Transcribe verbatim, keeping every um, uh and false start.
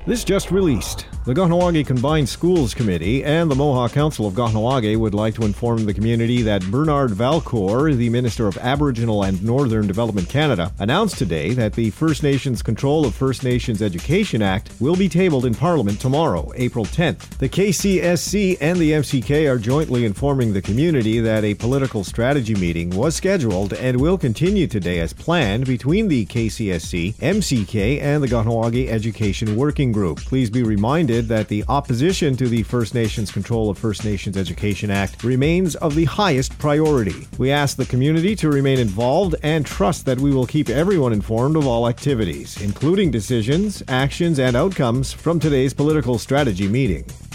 This just released. The Kahnawake Combined Schools Committee and the Mohawk Council of Kahnawake would like to inform the community that Bernard Valcour, the Minister of Aboriginal and Northern Development Canada, announced today that the First Nations Control of First Nations Education Act will be tabled in Parliament tomorrow, April tenth. The K C S C and the M C K are jointly informing the community that a political strategy meeting was scheduled and will continue today as planned between the K C S C, M C K, and the Kahnawake Education Working Group. Please be reminded that the opposition to the First Nations Control of First Nations Education Act remains of the highest priority. We ask the community to remain involved and trust that we will keep everyone informed of all activities, including decisions, actions, and outcomes from today's political strategy meeting.